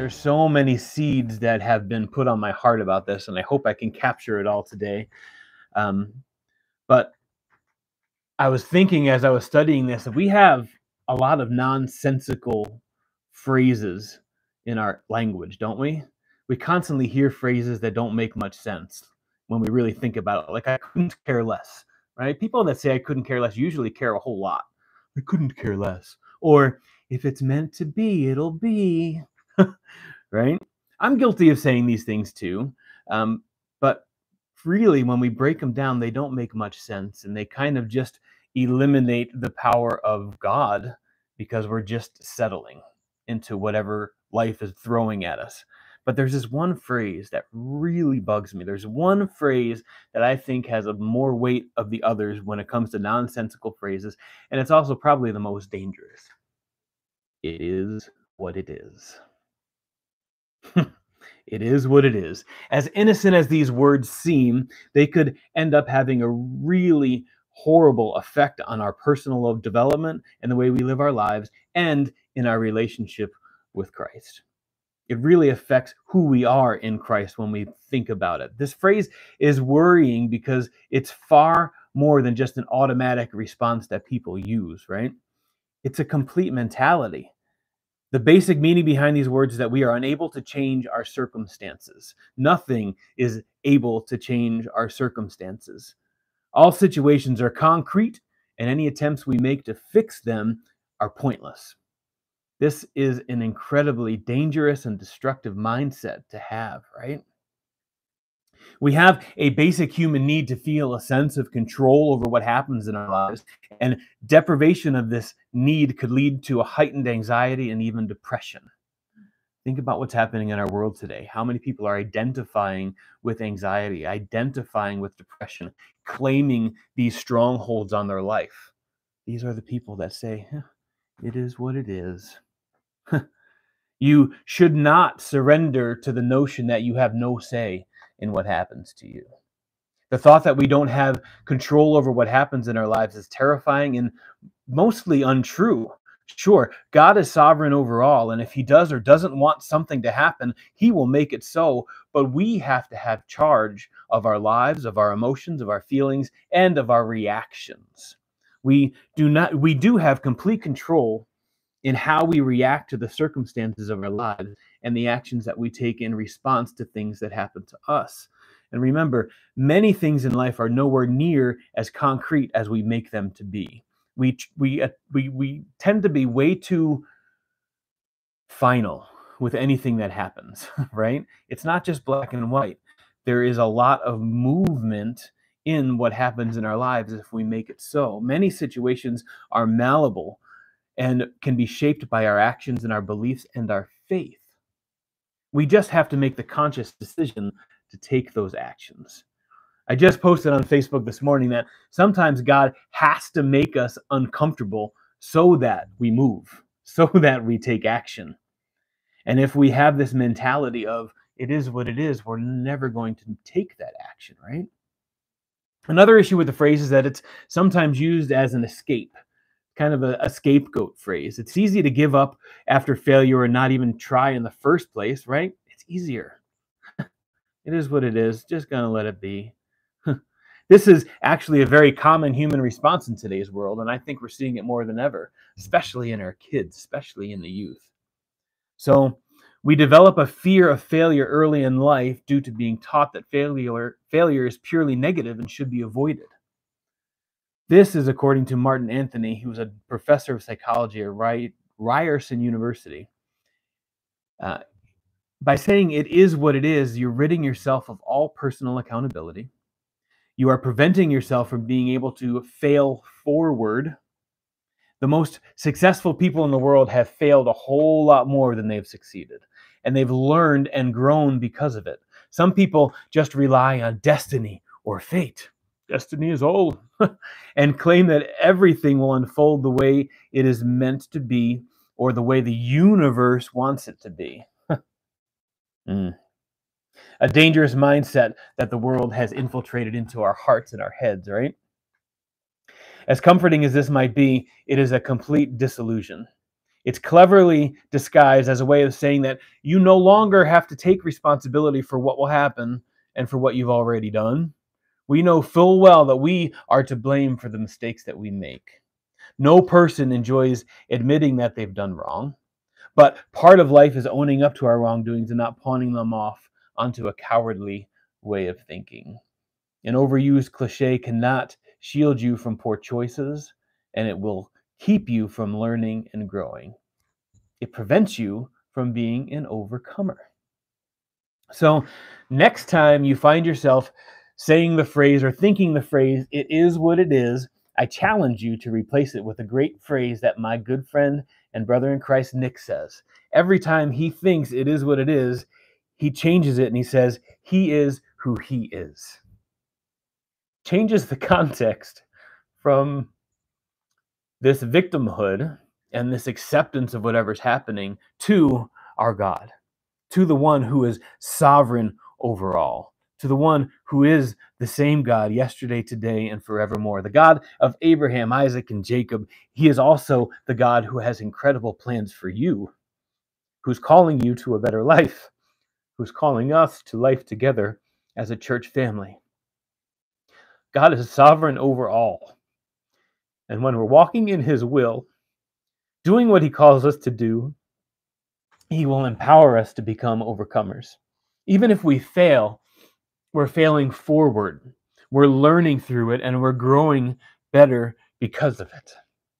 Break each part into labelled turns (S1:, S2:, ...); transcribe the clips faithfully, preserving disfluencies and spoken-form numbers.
S1: There's so many seeds that have been put on my heart about this, and I hope I can capture it all today. Um, but I was thinking as I was studying this, that we have a lot of nonsensical phrases in our language, don't we? We constantly hear phrases that don't make much sense when we really think about it. Like, I couldn't care less, right? People that say I couldn't care less usually care a whole lot. I couldn't care less. Or, if it's meant to be, it'll be. Right? I'm guilty of saying these things too. Um, but really, when we break them down, they don't make much sense. And they kind of just eliminate the power of God because we're just settling into whatever life is throwing at us. But there's this one phrase that really bugs me. There's one phrase that I think has a more weight of the others when it comes to nonsensical phrases. And it's also probably the most dangerous. It is what it is. It is what it is. As innocent as these words seem, they could end up having a really horrible effect on our personal development and the way we live our lives and in our relationship with Christ. It really affects who we are in Christ when we think about it. This phrase is worrying because it's far more than just an automatic response that people use, right? It's a complete mentality. The basic meaning behind these words is that we are unable to change our circumstances. Nothing is able to change our circumstances. All situations are concrete, and any attempts we make to fix them are pointless. This is an incredibly dangerous and destructive mindset to have, right? We have a basic human need to feel a sense of control over what happens in our lives, and deprivation of this need could lead to a heightened anxiety and even depression. Think about what's happening in our world today. How many people are identifying with anxiety, identifying with depression, claiming these strongholds on their life? These are the people that say, eh, it is what it is. You should not surrender to the notion that you have no say in what happens to you. The thought that we don't have control over what happens in our lives is terrifying and mostly untrue. Sure, God is sovereign over all, and if he does or doesn't want something to happen, he will make it so, but we have to have charge of our lives, of our emotions, of our feelings, and of our reactions. We do not we do have complete control in how we react to the circumstances of our lives and the actions that we take in response to things that happen to us. And remember, many things in life are nowhere near as concrete as we make them to be. We we uh, we we tend to be way too final with anything that happens, right? It's not just black and white. There is a lot of movement in what happens in our lives if we make it so. Many situations are malleable and can be shaped by our actions and our beliefs and our faith. We just have to make the conscious decision to take those actions. I just posted on Facebook this morning that sometimes God has to make us uncomfortable so that we move, so that we take action. And if we have this mentality of it is what it is, we're never going to take that action, right? Another issue with the phrase is that it's sometimes used as an escape. Kind of a, a scapegoat phrase. It's easy to give up after failure or not even try in the first place, right? It's easier. It is what it is. Just gonna let it be. This is actually a very common human response in today's world, and I think we're seeing it more than ever, especially in our kids, especially in the youth. So we develop a fear of failure early in life due to being taught that failure, failure is purely negative and should be avoided. This is according to Martin Anthony, who was a professor of psychology at Ryerson University. Uh, by saying it is what it is, you're ridding yourself of all personal accountability. You are preventing yourself from being able to fail forward. The most successful people in the world have failed a whole lot more than they've succeeded, and they've learned and grown because of it. Some people just rely on destiny or fate. Destiny is old, and claim that everything will unfold the way it is meant to be or the way the universe wants it to be. mm. A dangerous mindset that the world has infiltrated into our hearts and our heads, right? As comforting as this might be, it is a complete disillusion. It's cleverly disguised as a way of saying that you no longer have to take responsibility for what will happen and for what you've already done. We know full well that we are to blame for the mistakes that we make. No person enjoys admitting that they've done wrong, but part of life is owning up to our wrongdoings and not pawning them off onto a cowardly way of thinking. An overused cliche cannot shield you from poor choices, and it will keep you from learning and growing. It prevents you from being an overcomer. So next time you find yourself saying the phrase or thinking the phrase, "it is what it is," I challenge you to replace it with a great phrase that my good friend and brother in Christ, Nick, says. Every time he thinks it is what it is, he changes it and he says, "he is who he is." Changes the context from this victimhood and this acceptance of whatever's happening to our God, to the one who is sovereign over all, to the one who is the same God yesterday, today, and forevermore. The God of Abraham, Isaac, and Jacob. He is also the God who has incredible plans for you, who's calling you to a better life, who's calling us to life together as a church family. God is sovereign over all. And when we're walking in his will, doing what he calls us to do, he will empower us to become overcomers. Even if we fail, we're failing forward. We're learning through it, and we're growing better because of it.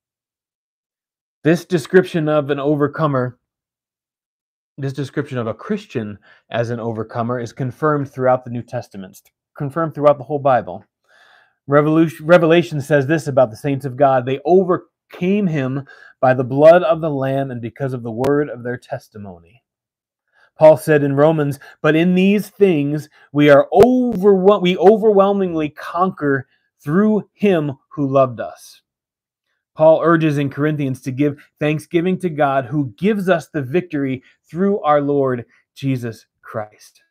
S1: This description of an overcomer, this description of a Christian as an overcomer, is confirmed throughout the New Testament, confirmed throughout the whole Bible. Revolution, Revelation says this about the saints of God: they overcame him by the blood of the Lamb and because of the word of their testimony. Paul said in Romans, "But in these things we are over, we overwhelmingly conquer through him who loved us." Paul urges in Corinthians to give thanksgiving to God who gives us the victory through our Lord Jesus Christ.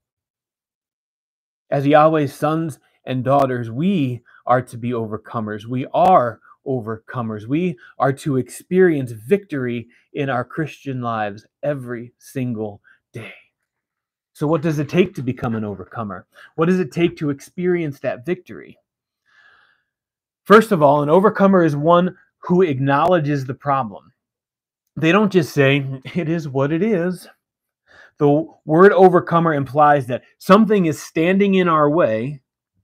S1: As Yahweh's sons and daughters, we are to be overcomers. We are overcomers. We are to experience victory in our Christian lives every single day. So what does it take to become an overcomer? What does it take to experience that victory? First of all, an overcomer is one who acknowledges the problem. They don't just say, "it is what it is." The word overcomer implies that something is standing in our way.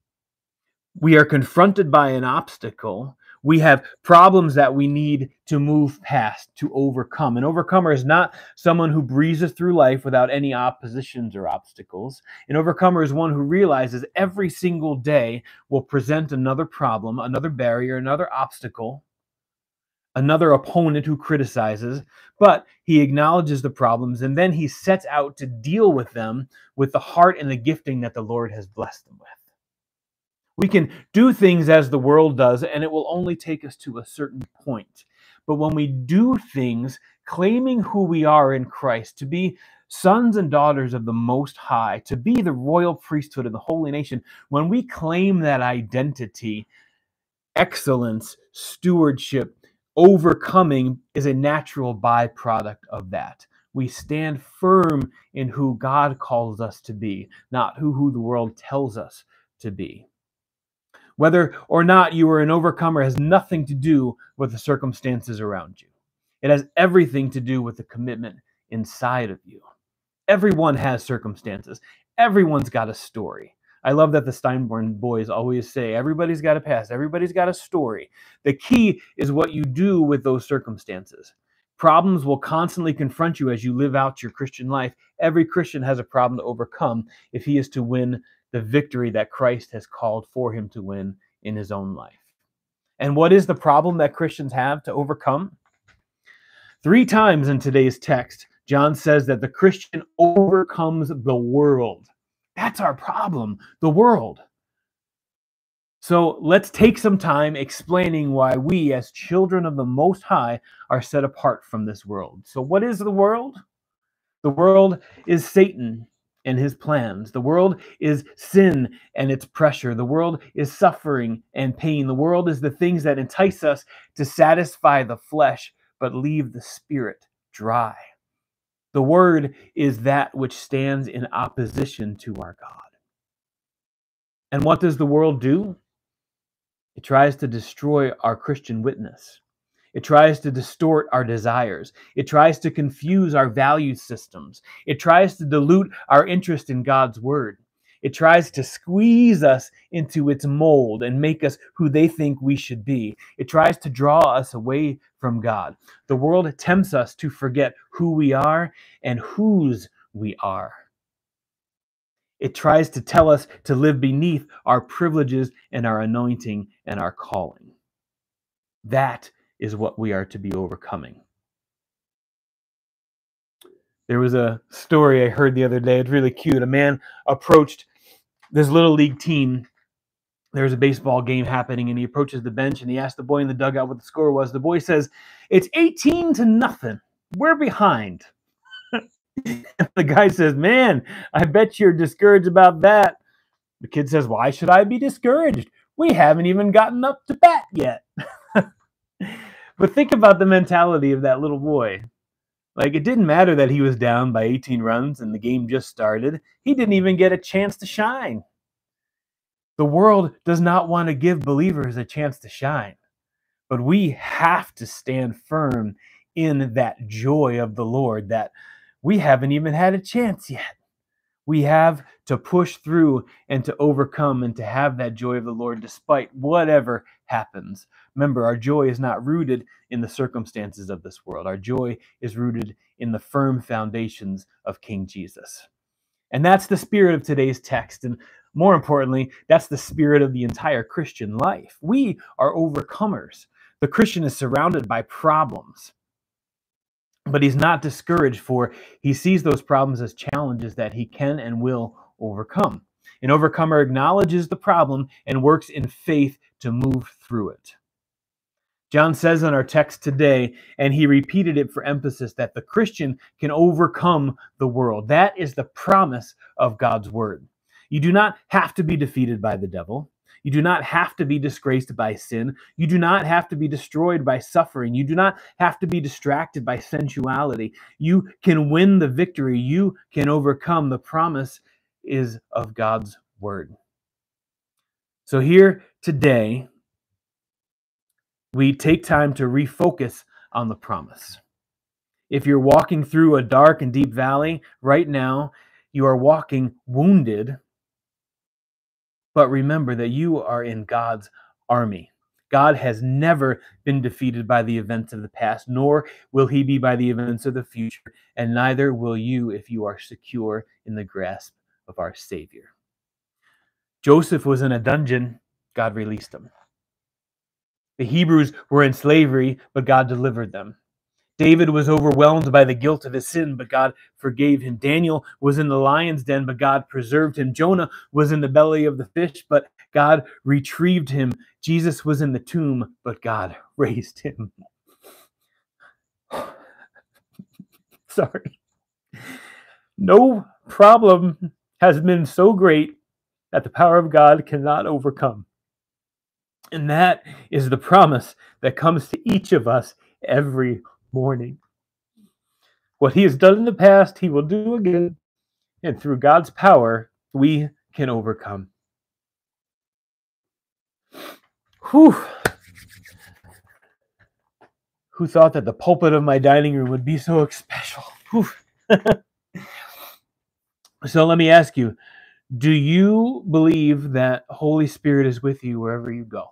S1: We are confronted by an obstacle. We have problems that we need to move past, to overcome. An overcomer is not someone who breezes through life without any oppositions or obstacles. An overcomer is one who realizes every single day will present another problem, another barrier, another obstacle, another opponent who criticizes, but he acknowledges the problems and then he sets out to deal with them with the heart and the gifting that the Lord has blessed them with. We can do things as the world does, and it will only take us to a certain point. But when we do things claiming who we are in Christ, to be sons and daughters of the Most High, to be the royal priesthood of the holy nation, when we claim that identity, excellence, stewardship, overcoming is a natural byproduct of that. We stand firm in who God calls us to be, not who, who the world tells us to be. Whether or not you are an overcomer has nothing to do with the circumstances around you. It has everything to do with the commitment inside of you. Everyone has circumstances. Everyone's got a story. I love that the Steinborn boys always say, everybody's got a past. Everybody's got a story. The key is what you do with those circumstances. Problems will constantly confront you as you live out your Christian life. Every Christian has a problem to overcome if he is to win the victory that Christ has called for him to win in his own life. And what is the problem that Christians have to overcome? Three times in today's text, John says that the Christian overcomes the world. That's our problem, the world. So let's take some time explaining why we, as children of the Most High, are set apart from this world. So what is the world? The world is Satan and his plans. The world is sin and its pressure. The world is suffering and pain. The world is the things that entice us to satisfy the flesh but leave the spirit dry. The word is that which stands in opposition to our God. And what does the world do? It tries to destroy our Christian witness. It tries to distort our desires. It tries to confuse our value systems. It tries to dilute our interest in God's word. It tries to squeeze us into its mold and make us who they think we should be. It tries to draw us away from God. The world tempts us to forget who we are and whose we are. It tries to tell us to live beneath our privileges and our anointing and our calling. That is what we are to be overcoming. There was a story I heard the other day. It's really cute. A man approached this little league team. There was a baseball game happening, and he approaches the bench, and he asked the boy in the dugout what the score was. The boy says, "It's eighteen to nothing. We're behind." The guy says, "Man, I bet you're discouraged about that." The kid says, "Why should I be discouraged? We haven't even gotten up to bat yet." But think about the mentality of that little boy. Like, it didn't matter that he was down by eighteen runs and the game just started. He didn't even get a chance to shine. The world does not want to give believers a chance to shine. But we have to stand firm in that joy of the Lord that we haven't even had a chance yet. We have to push through and to overcome and to have that joy of the Lord despite whatever happens. Remember, our joy is not rooted in the circumstances of this world. Our joy is rooted in the firm foundations of King Jesus. And that's the spirit of today's text. And more importantly, that's the spirit of the entire Christian life. We are overcomers. The Christian is surrounded by problems. But he's not discouraged, for he sees those problems as challenges that he can and will overcome. An overcomer acknowledges the problem and works in faith to move through it. John says in our text today, and he repeated it for emphasis, that the Christian can overcome the world. That is the promise of God's word. You do not have to be defeated by the devil. You do not have to be disgraced by sin. You do not have to be destroyed by suffering. You do not have to be distracted by sensuality. You can win the victory. You can overcome. The promise is of God's word. So here today, we take time to refocus on the promise. If you're walking through a dark and deep valley right now, you are walking wounded. But remember that you are in God's army. God has never been defeated by the events of the past, nor will he be by the events of the future, and neither will you if you are secure in the grasp of our Savior. Joseph was in a dungeon. God released him. The Hebrews were in slavery, but God delivered them. David was overwhelmed by the guilt of his sin, but God forgave him. Daniel was in the lion's den, but God preserved him. Jonah was in the belly of the fish, but God retrieved him. Jesus was in the tomb, but God raised him. Sorry. No problem has been so great that the power of God cannot overcome. And that is the promise that comes to each of us every morning. What he has done in the past, he will do again. And through God's power, we can overcome. Whew. Who thought that the pulpit of my dining room would be so special? So let me ask you, do you believe that Holy Spirit is with you wherever you go?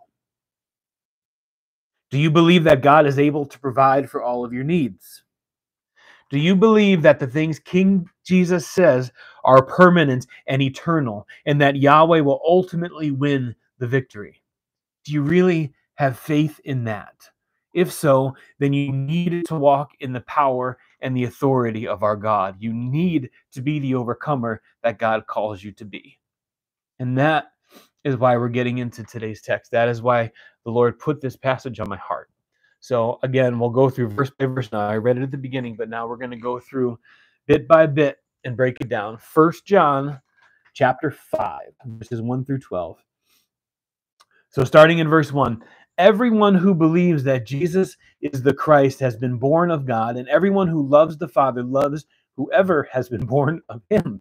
S1: Do you believe that God is able to provide for all of your needs? Do you believe that the things King Jesus says are permanent and eternal, and that Yahweh will ultimately win the victory? Do you really have faith in that? If so, then you need to walk in the power and the authority of our God. You need to be the overcomer that God calls you to be. And that is why we're getting into today's text. That is why the Lord put this passage on my heart. So again, we'll go through verse by verse now. I read it at the beginning, but now we're going to go through bit by bit and break it down. First John chapter five, verses one through twelve. So starting in verse one, Everyone who believes that Jesus is the Christ has been born of God, and everyone who loves the Father loves whoever has been born of him.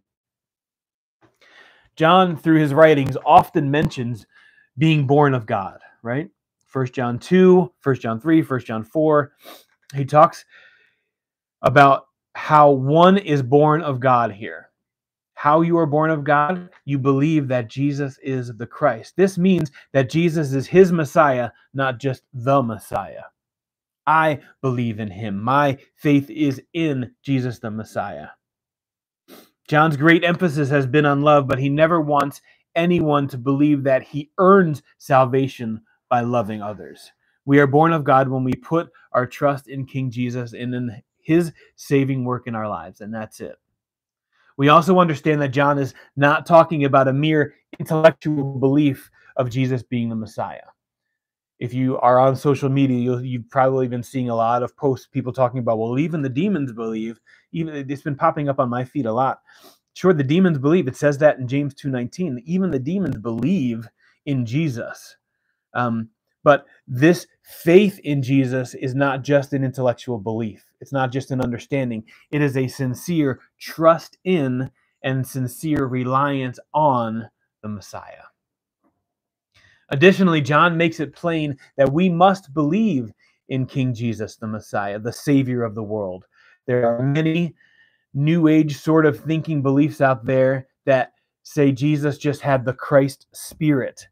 S1: John, through his writings, often mentions being born of God, right? First John two, First John three, First John four. He talks about how one is born of God here. How you are born of God, you believe that Jesus is the Christ. This means that Jesus is his Messiah, not just the Messiah. I believe in him. My faith is in Jesus the Messiah. John's great emphasis has been on love, but he never wants anyone to believe that he earns salvation by loving others. We are born of God when we put our trust in King Jesus and in his saving work in our lives, and that's it. We also understand that John is not talking about a mere intellectual belief of Jesus being the Messiah. If you are on social media, you'll, you've probably been seeing a lot of posts, people talking about, well, even the demons believe. Even it's been popping up on my feed a lot. Sure, the demons believe. It says that in James two nineteen. Even the demons believe in Jesus. Um, but this faith in Jesus is not just an intellectual belief. It's not just an understanding. It is a sincere trust in and sincere reliance on the Messiah. Additionally, John makes it plain that we must believe in King Jesus, the Messiah, the Savior of the world. There are many New Age sort of thinking beliefs out there that say Jesus just had the Christ spirit.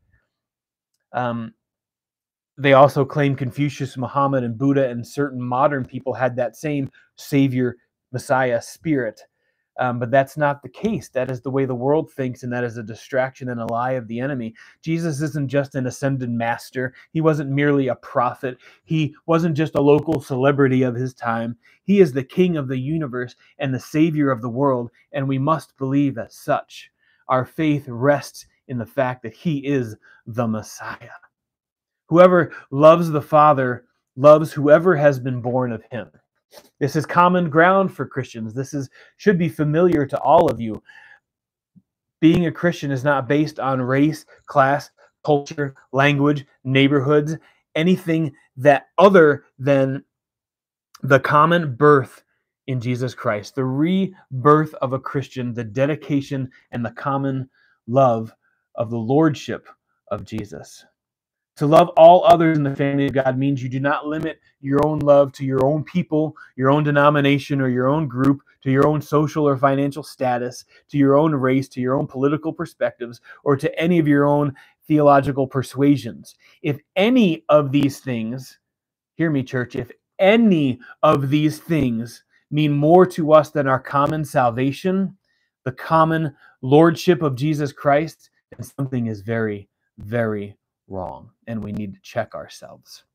S1: Um, they also claim Confucius, Muhammad, and Buddha and certain modern people had that same Savior, Messiah spirit. Um, but that's not the case. That is the way the world thinks, and that is a distraction and a lie of the enemy. Jesus isn't just an ascended master. He wasn't merely a prophet. He wasn't just a local celebrity of his time. He is the King of the universe and the Savior of the world, and we must believe as such. Our faith rests in the fact that he is the Messiah. Whoever loves the Father loves whoever has been born of him. This is common ground for Christians. This is should be familiar to all of you. Being a Christian is not based on race, class, culture, language, neighborhoods, anything that other than the common birth in Jesus Christ, the rebirth of a Christian, the dedication and the common love of the lordship of Jesus. To love all others in the family of God means you do not limit your own love to your own people, your own denomination, or your own group, to your own social or financial status, to your own race, to your own political perspectives, or to any of your own theological persuasions. If any of these things, hear me, church, if any of these things mean more to us than our common salvation, the common lordship of Jesus Christ, then something is very, very wrong, and we need to check ourselves.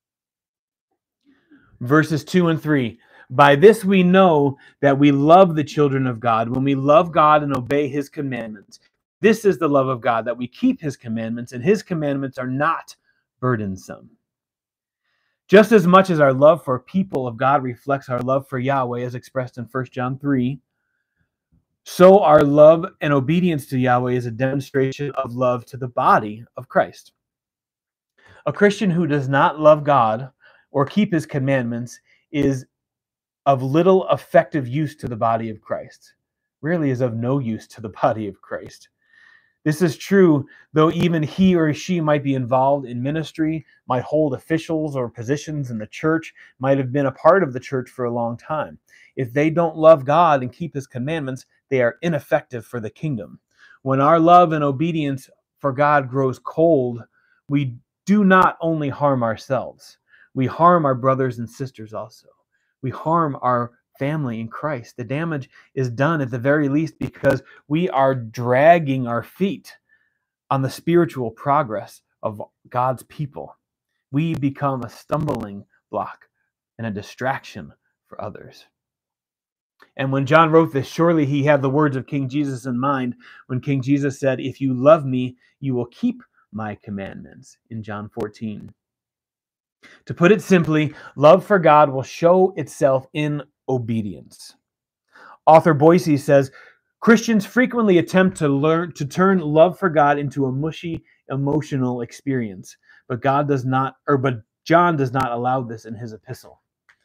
S1: Verses two and three. By this we know that we love the children of God, when we love God and obey his commandments. This is the love of God, that we keep his commandments, and his commandments are not burdensome. Just as much as our love for people of God reflects our love for Yahweh, as expressed in First John three, so our love and obedience to Yahweh is a demonstration of love to the body of Christ. A Christian who does not love God or keep his commandments is of little effective use to the body of Christ. Really is of no use to the body of Christ. This is true, though even he or she might be involved in ministry, might hold officials or positions in the church, might have been a part of the church for a long time. If they don't love God and keep his commandments, they are ineffective for the kingdom. When our love and obedience for God grows cold, we do not only harm ourselves, we harm our brothers and sisters also. We harm our family in Christ. The damage is done at the very least because we are dragging our feet on the spiritual progress of God's people. We become a stumbling block and a distraction for others. And when John wrote this, surely he had the words of King Jesus in mind when King Jesus said, "If you love me, you will keep my commandments," in John fourteen. To put it simply, love for God will show itself in obedience. Author Boise says, Christians frequently attempt to learn to turn love for God into a mushy, emotional experience. but God does not, or but John does not allow this in his epistle.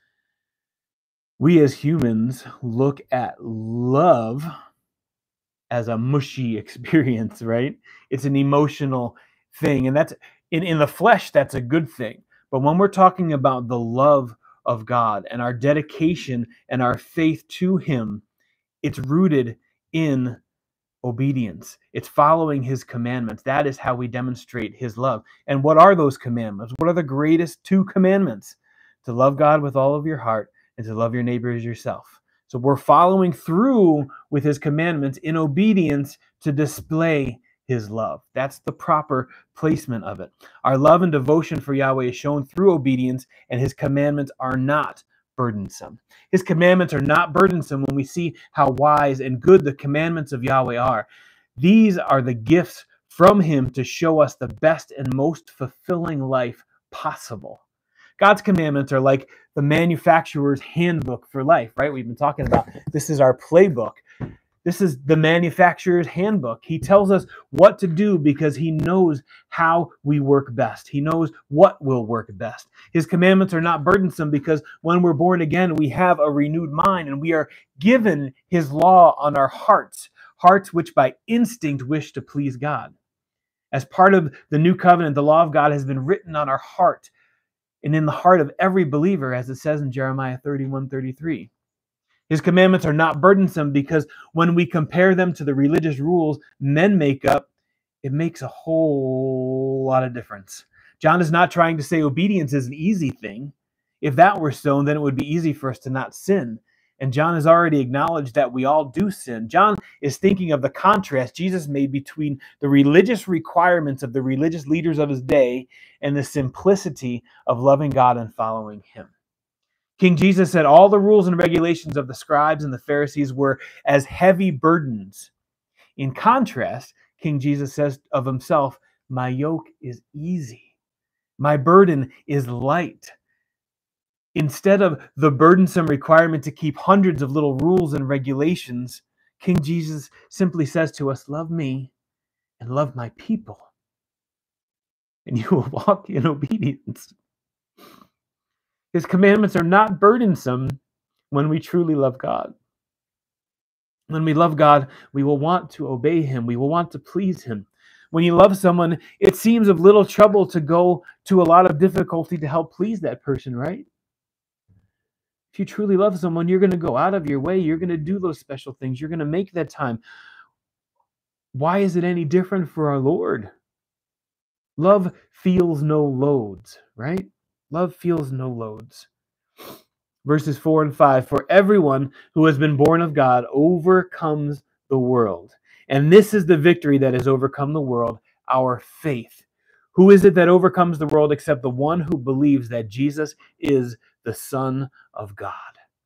S1: We as humans look at love as a mushy experience, right? It's an emotional thing. And that's in, in the flesh, that's a good thing. But when we're talking about the love of God and our dedication and our faith to him, it's rooted in obedience. It's following his commandments. That is how we demonstrate his love. And what are those commandments? What are the greatest two commandments? To love God with all of your heart and to love your neighbor as yourself. So we're following through with his commandments in obedience to display his love. That's the proper placement of it. Our love and devotion for Yahweh is shown through obedience, and his commandments are not burdensome. His commandments are not burdensome when we see how wise and good the commandments of Yahweh are. These are the gifts from him to show us the best and most fulfilling life possible. God's commandments are like the manufacturer's handbook for life, right? We've been talking about this is our playbook. This is the manufacturer's handbook. He tells us what to do because he knows how we work best. He knows what will work best. His commandments are not burdensome because when we're born again, we have a renewed mind and we are given his law on our hearts, hearts which by instinct wish to please God. As part of the new covenant, the law of God has been written on our heart and in the heart of every believer, as it says in Jeremiah thirty-one thirty-three. His commandments are not burdensome because when we compare them to the religious rules men make up, it makes a whole lot of difference. John is not trying to say obedience is an easy thing. If that were so, then it would be easy for us to not sin. And John has already acknowledged that we all do sin. John is thinking of the contrast Jesus made between the religious requirements of the religious leaders of his day and the simplicity of loving God and following him. King Jesus said all the rules and regulations of the scribes and the Pharisees were as heavy burdens. In contrast, King Jesus says of himself, my yoke is easy. My burden is light. Instead of the burdensome requirement to keep hundreds of little rules and regulations, King Jesus simply says to us, love me and love my people, and you will walk in obedience. His commandments are not burdensome when we truly love God. When we love God, we will want to obey him. We will want to please him. When you love someone, it seems of little trouble to go to a lot of difficulty to help please that person, right? If you truly love someone, you're going to go out of your way. You're going to do those special things. You're going to make that time. Why is it any different for our Lord? Love feels no loads, right? Love feels no loads. Verses four and five, for everyone who has been born of God overcomes the world. And this is the victory that has overcome the world, our faith. Who is it that overcomes the world except the one who believes that Jesus is the Son of God?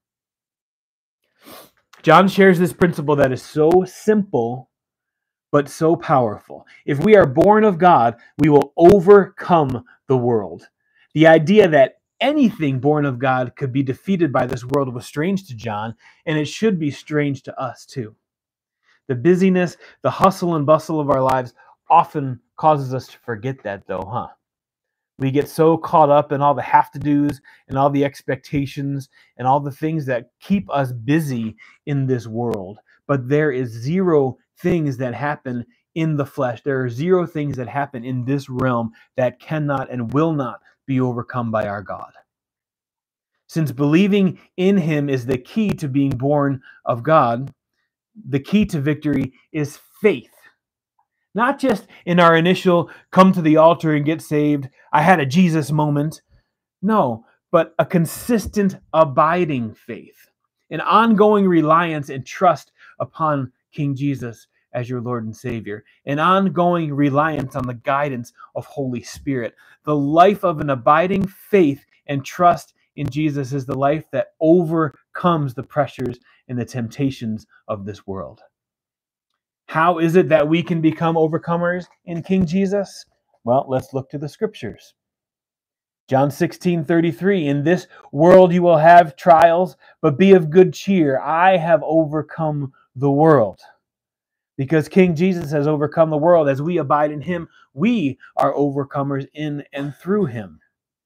S1: John shares this principle that is so simple, but so powerful. If we are born of God, we will overcome the world. The idea that anything born of God could be defeated by this world was strange to John, and it should be strange to us too. The busyness, the hustle and bustle of our lives often causes us to forget that though, huh? We get so caught up in all the have-to-dos and all the expectations and all the things that keep us busy in this world. But there is zero things that happen in the flesh. There are zero things that happen in this realm that cannot and will not be overcome by our God. Since believing in him is the key to being born of God, the key to victory is faith. Not just in our initial come to the altar and get saved, I had a Jesus moment. No, but a consistent abiding faith. An ongoing reliance and trust upon King Jesus as your Lord and Savior. An ongoing reliance on the guidance of Holy Spirit. The life of an abiding faith and trust in Jesus is the life that overcomes the pressures and the temptations of this world. How is it that we can become overcomers in King Jesus? Well, let's look to the scriptures. John sixteen thirty-three, in this world you will have trials, but be of good cheer. I have overcome the world. Because King Jesus has overcome the world. As we abide in him, we are overcomers in and through him.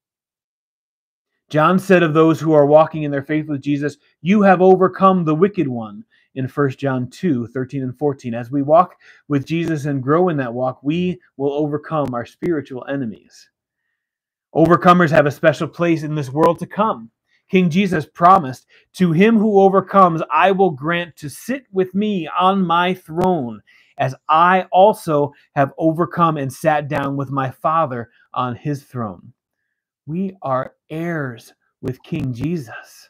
S1: John said of those who are walking in their faith with Jesus, you have overcome the wicked one, in First John two, thirteen and fourteen. As we walk with Jesus and grow in that walk, we will overcome our spiritual enemies. Overcomers have a special place in this world to come. King Jesus promised, to him who overcomes, I will grant to sit with me on my throne, as I also have overcome and sat down with my Father on his throne. We are heirs with King Jesus.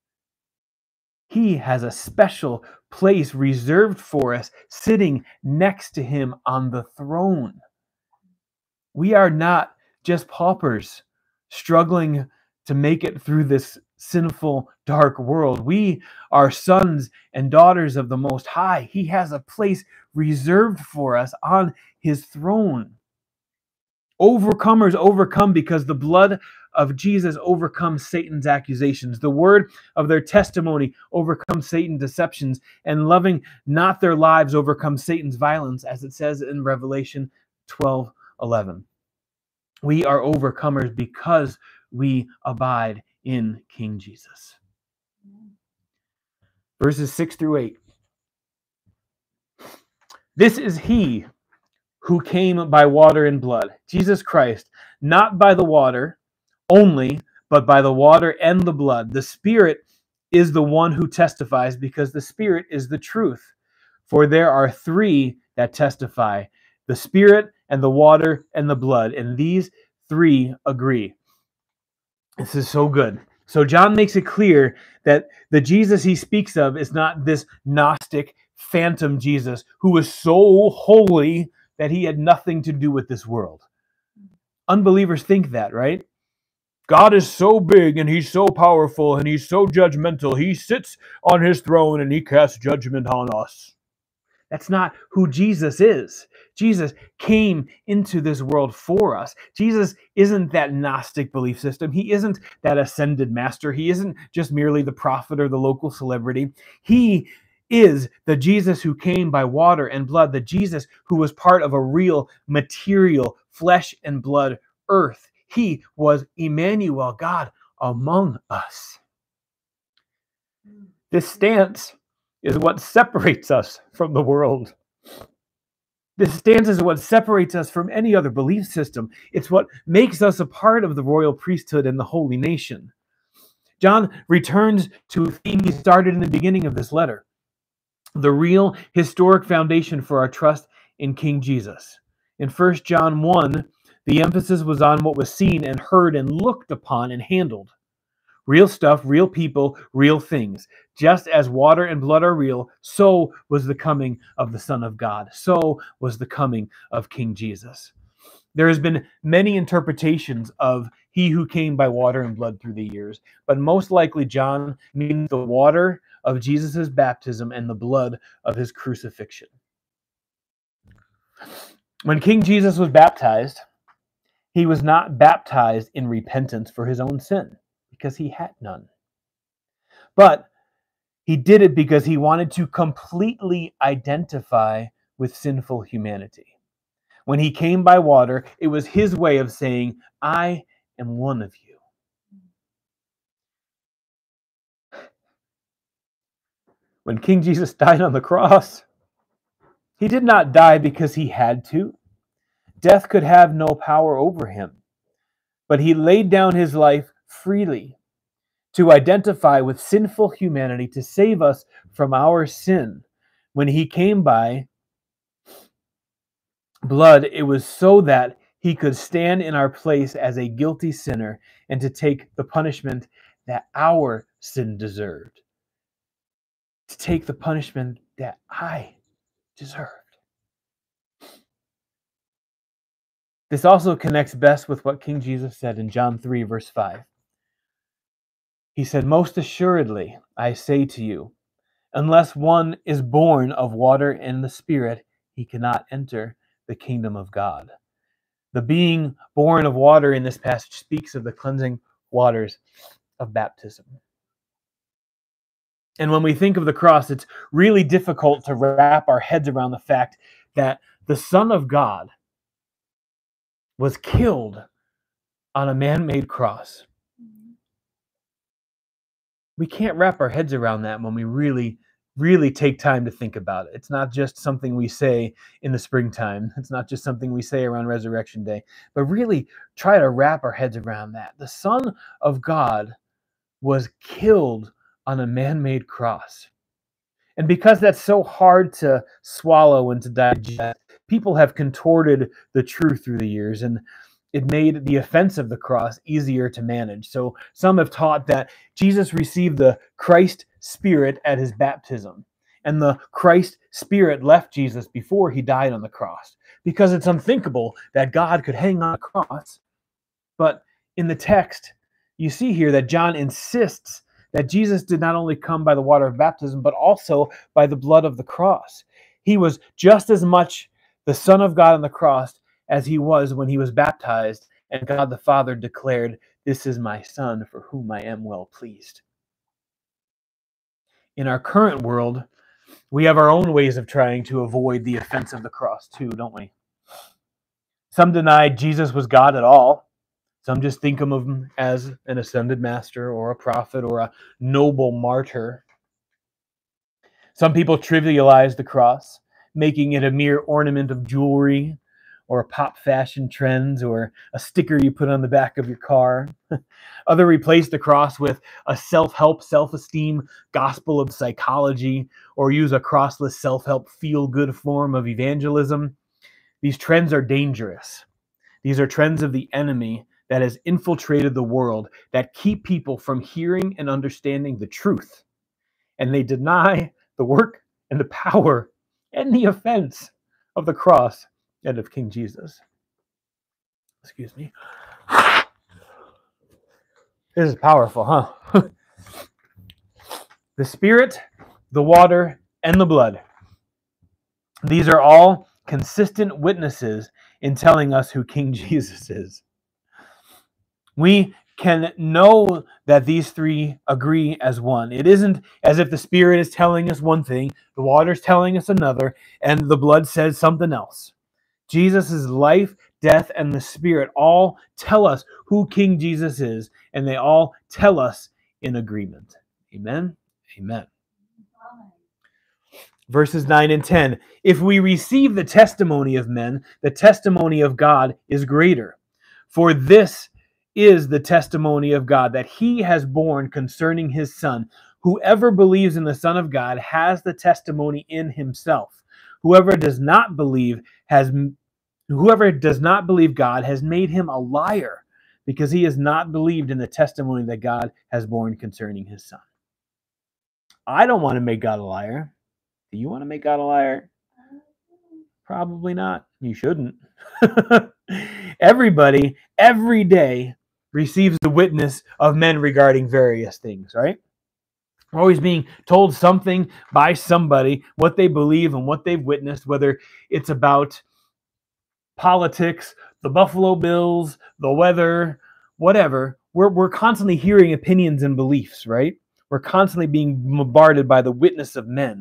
S1: He has a special place reserved for us, sitting next to him on the throne. We are not just paupers struggling to make it through this sinful, dark world. We are sons and daughters of the Most High. He has a place reserved for us on his throne. Overcomers overcome because the blood of Jesus overcomes Satan's accusations. The word of their testimony overcomes Satan's deceptions, and loving not their lives overcomes Satan's violence, as it says in Revelation twelve eleven. We are overcomers because we abide in King Jesus. Verses six through eight. This is he who came by water and blood, Jesus Christ, not by the water only, but by the water and the blood. The Spirit is the one who testifies, because the Spirit is the truth. For there are three that testify, the Spirit and the water and the blood, and these three agree. This is so good. So John makes it clear that the Jesus he speaks of is not this Gnostic phantom Jesus who was so holy that he had nothing to do with this world. Unbelievers think that, right? God is so big and he's so powerful and he's so judgmental. He sits on his throne and he casts judgment on us. That's not who Jesus is. Jesus came into this world for us. Jesus isn't that Gnostic belief system. He isn't that ascended master. He isn't just merely the prophet or the local celebrity. He is the Jesus who came by water and blood, the Jesus who was part of a real material flesh and blood earth. He was Emmanuel, God among us. This stance is what separates us from the world. This stance is what separates us from any other belief system. It's what makes us a part of the royal priesthood and the holy nation. John returns to a theme he started in the beginning of this letter, the real historic foundation for our trust in King Jesus. In First John one, the emphasis was on what was seen and heard and looked upon and handled. Real stuff, real people, real things. Just as water and blood are real, so was the coming of the Son of God. So was the coming of King Jesus. There has been many interpretations of he who came by water and blood through the years, but most likely John means the water of Jesus' baptism and the blood of his crucifixion. When King Jesus was baptized, he was not baptized in repentance for his own sin, because he had none. But he did it because he wanted to completely identify with sinful humanity. When he came by water, it was his way of saying, I am one of you. When King Jesus died on the cross, he did not die because he had to. Death could have no power over him. But he laid down his life freely to identify with sinful humanity, to save us from our sin. When he came by blood, it was so that he could stand in our place as a guilty sinner and to take the punishment that our sin deserved. To take the punishment that I deserved. This also connects best with what King Jesus said in John three, verse five. He said, most assuredly, I say to you, unless one is born of water and the Spirit, he cannot enter the kingdom of God. The being born of water in this passage speaks of the cleansing waters of baptism. And when we think of the cross, it's really difficult to wrap our heads around the fact that the Son of God was killed on a man-made cross. We can't wrap our heads around that when we really, really take time to think about it. It's not just something we say in the springtime. It's not just something we say around Resurrection Day, but really try to wrap our heads around that. The Son of God was killed on a man-made cross. And because that's so hard to swallow and to digest, people have contorted the truth through the years, and it made the offense of the cross easier to manage. So some have taught that Jesus received the Christ Spirit at his baptism, and the Christ Spirit left Jesus before he died on the cross, because it's unthinkable that God could hang on a cross. But in the text, you see here that John insists that Jesus did not only come by the water of baptism, but also by the blood of the cross. He was just as much the Son of God on the cross as he was when he was baptized, and God the Father declared, "This is my Son, for whom I am well pleased." In our current world, we have our own ways of trying to avoid the offense of the cross too, don't we? Some deny Jesus was God at all. Some just think of him as an ascended master or a prophet or a noble martyr. Some people trivialize the cross, making it a mere ornament of jewelry or a pop fashion trends or a sticker you put on the back of your car. Others replace the cross with a self-help, self-esteem gospel of psychology, or use a crossless self-help feel-good form of evangelism. These trends are dangerous. These are trends of the enemy that has infiltrated the world, that keep people from hearing and understanding the truth. And they deny the work and the power and the offense of the cross and of King Jesus. Excuse me. This is powerful, huh? The Spirit, the water, and the blood. These are all consistent witnesses in telling us who King Jesus is. We can know that these three agree as one. It isn't as if the Spirit is telling us one thing, the water is telling us another, and the blood says something else. Jesus' life, death, and the Spirit all tell us who King Jesus is, and they all tell us in agreement. Amen? Amen. Verses nine and ten. If we receive the testimony of men, the testimony of God is greater. For this is the testimony of God, that he has borne concerning his Son. Whoever believes in the Son of God has the testimony in himself. Whoever does not believe has whoever does not believe God has made him a liar, because he has not believed in the testimony that God has borne concerning his Son. I don't want to make God a liar. Do you want to make God a liar? Probably not. You shouldn't. Everybody, every day, receives the witness of men regarding various things, right? We're always being told something by somebody, what they believe and what they've witnessed, whether it's about politics, the Buffalo Bills, the weather, whatever. We're, we're constantly hearing opinions and beliefs, right? We're constantly being bombarded by the witness of men.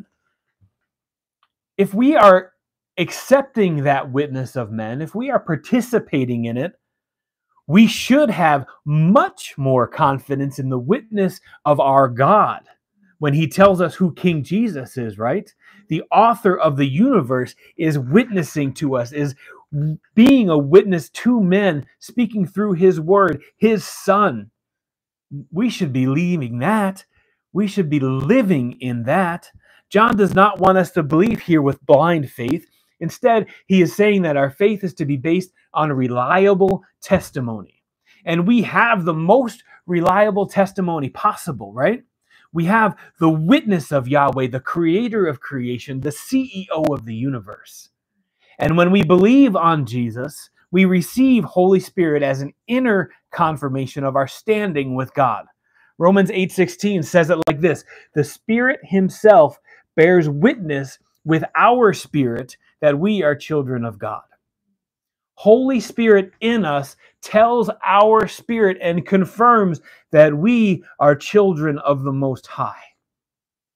S1: If we are accepting that witness of men, if we are participating in it, we should have much more confidence in the witness of our God when he tells us who King Jesus is, right? The author of the universe is witnessing to us, is being a witness to men, speaking through his word, his Son. We should be believing that. We should be living in that. John does not want us to believe here with blind faith. Instead, he is saying that our faith is to be based on a reliable testimony. And we have the most reliable testimony possible, right? We have the witness of Yahweh, the creator of creation, the C E O of the universe. And when we believe on Jesus, we receive Holy Spirit as an inner confirmation of our standing with God. Romans eight sixteen says it like this: the Spirit himself bears witness with our spirit that we are children of God. Holy Spirit in us tells our spirit and confirms that we are children of the Most High.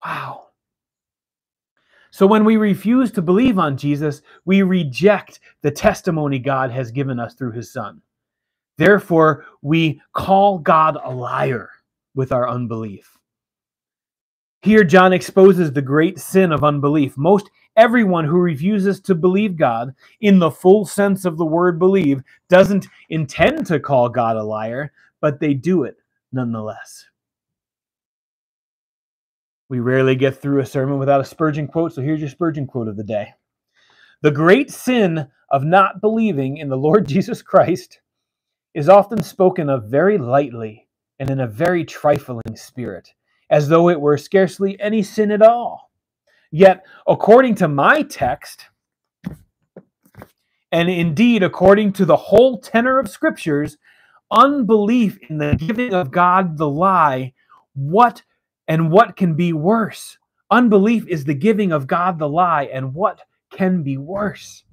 S1: Wow. So when we refuse to believe on Jesus, we reject the testimony God has given us through his Son. Therefore, we call God a liar with our unbelief. Here, John exposes the great sin of unbelief. Most everyone who refuses to believe God, in the full sense of the word believe, doesn't intend to call God a liar, but they do it nonetheless. We rarely get through a sermon without a Spurgeon quote, so here's your Spurgeon quote of the day. The great sin of not believing in the Lord Jesus Christ is often spoken of very lightly and in a very trifling spirit, as though it were scarcely any sin at all. Yet, according to my text, and indeed according to the whole tenor of Scriptures, unbelief in the giving of God the lie, what and what can be worse? Unbelief is the giving of God the lie, and what can be worse?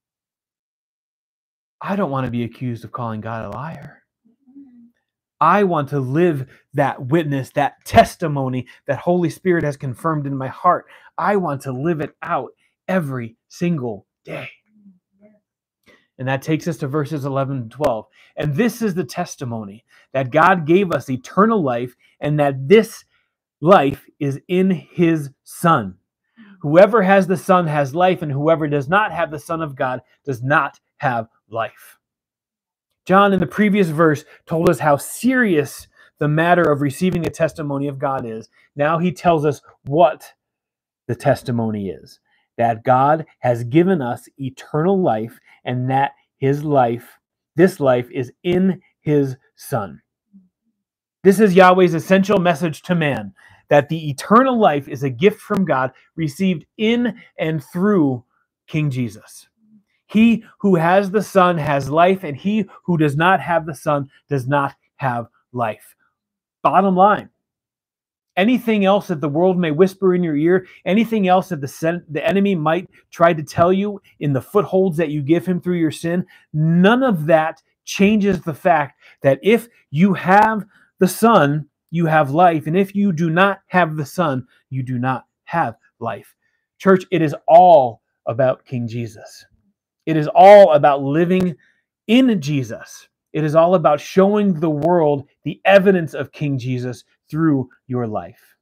S1: I don't want to be accused of calling God a liar. I want to live that witness, that testimony that Holy Spirit has confirmed in my heart. I want to live it out every single day. And that takes us to verses eleven and twelve. And this is the testimony, that God gave us eternal life, and that this life is in his Son. Whoever has the Son has life, and whoever does not have the Son of God does not have life. John, in the previous verse, told us how serious the matter of receiving the testimony of God is. Now he tells us what the testimony is. That God has given us eternal life, and that his life, this life, is in his Son. This is Yahweh's essential message to man, that the eternal life is a gift from God received in and through King Jesus. He who has the Son has life, and he who does not have the Son does not have life. Bottom line. Anything else that the world may whisper in your ear, anything else that the, sen- the enemy might try to tell you in the footholds that you give him through your sin, none of that changes the fact that if you have the Son, you have life, and if you do not have the Son, you do not have life. Church, it is all about King Jesus. It is all about living in Jesus. It is all about showing the world the evidence of King Jesus through your life.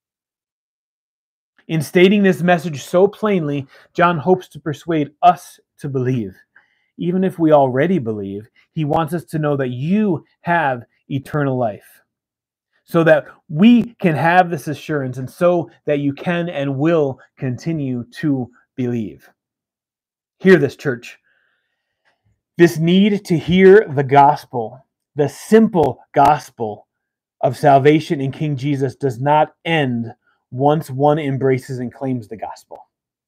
S1: In stating this message so plainly, John hopes to persuade us to believe. Even if we already believe, he wants us to know that you have eternal life, so that we can have this assurance, and so that you can and will continue to believe. Hear this, church. This need to hear the gospel, the simple gospel of salvation in King Jesus, does not end once one embraces and claims the gospel.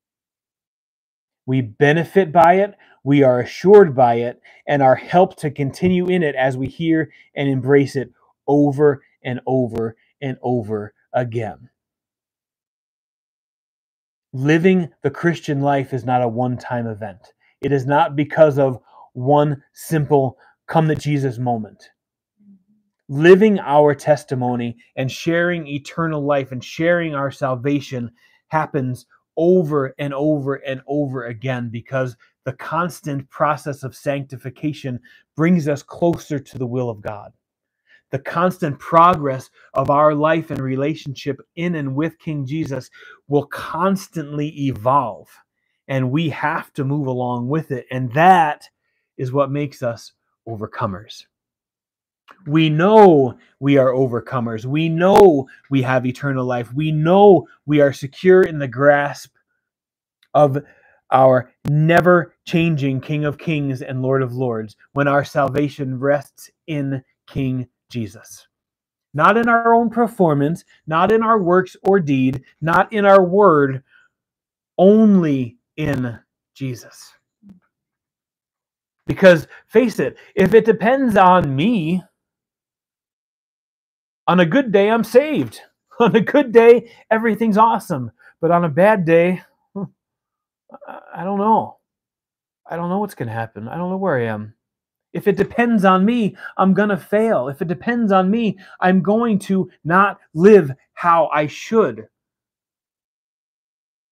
S1: We benefit by it, we are assured by it, and are helped to continue in it as we hear and embrace it over and over and over again. Living the Christian life is not a one-time event. It is not because of one simple come to Jesus moment. Living our testimony and sharing eternal life and sharing our salvation happens over and over and over again, because the constant process of sanctification brings us closer to the will of God. The constant progress of our life and relationship in and with King Jesus will constantly evolve, and we have to move along with it. And that is what makes us overcomers. We know we are overcomers. We know we have eternal life. We know we are secure in the grasp of our never-changing King of Kings and Lord of Lords when our salvation rests in King Jesus. Not in our own performance, not in our works or deed, not in our word, only in Jesus. Because, face it, if it depends on me, on a good day, I'm saved. On a good day, everything's awesome. But on a bad day, I don't know. I don't know what's going to happen. I don't know where I am. If it depends on me, I'm going to fail. If it depends on me, I'm going to not live how I should.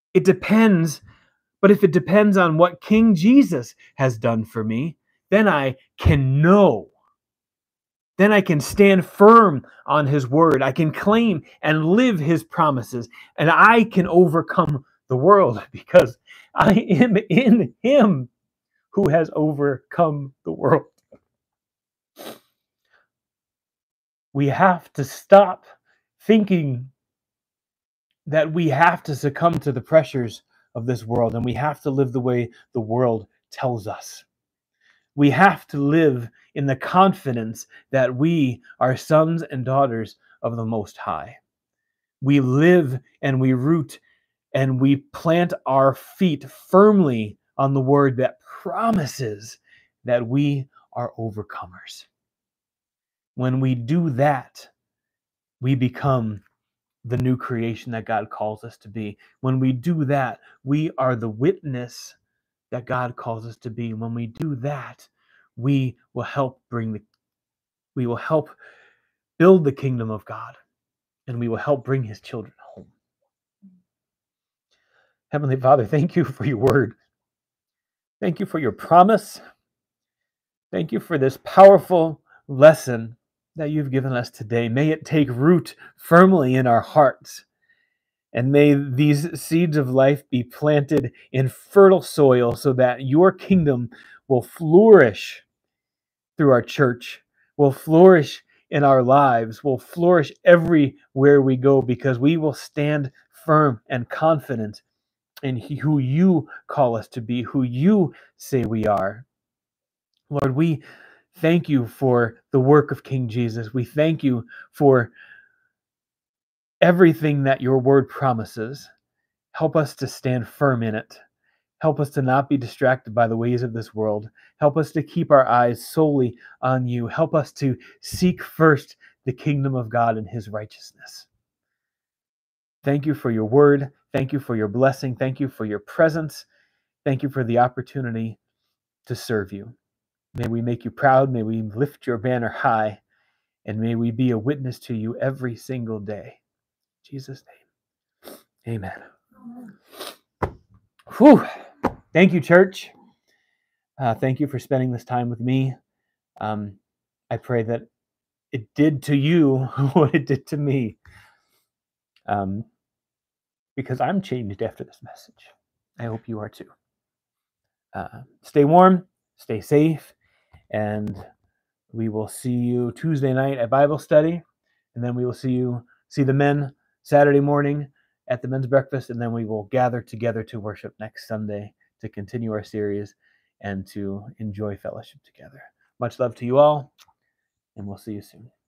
S1: It depends, but if it depends on what King Jesus has done for me, then I can know. Then I can stand firm on his word. I can claim and live his promises, and I can overcome the world because I am in him who has overcome the world. We have to stop thinking that we have to succumb to the pressures of this world, and we have to live the way the world tells us. We have to live in the confidence that we are sons and daughters of the Most High. We live and we root and we plant our feet firmly on the word that promises that we are overcomers. When we do that, we become the new creation that God calls us to be. When we do that, we are the witness that God calls us to be. When we do that, we will help bring the we will help build the kingdom of God, and we will help bring his children home. Heavenly Father, thank you for your word. Thank you for your promise. Thank you for this powerful lesson that you've given us today. May it take root firmly in our hearts. And may these seeds of life be planted in fertile soil so that your kingdom will flourish through our church, will flourish in our lives, will flourish everywhere we go, because we will stand firm and confident in who you call us to be, who you say we are. Lord, we thank you for the work of King Jesus. We thank you for everything that your word promises. Help us to stand firm in it. Help us to not be distracted by the ways of this world. Help us to keep our eyes solely on you. Help us to seek first the kingdom of God and his righteousness. Thank you for your word. Thank you for your blessing. Thank you for your presence. Thank you for the opportunity to serve you. May we make you proud. May we lift your banner high. And may we be a witness to you every single day. In Jesus' name, amen. Whew. Thank you, church. Uh, thank you for spending this time with me. Um, I pray that it did to you what it did to me. Um, because I'm changed after this message. I hope you are too. Uh, stay warm, stay safe, and we will see you Tuesday night at Bible study, and then we will see you see the men Saturday morning at the men's breakfast, and then we will gather together to worship next Sunday to continue our series and to enjoy fellowship together. Much love to you all, and we'll see you soon.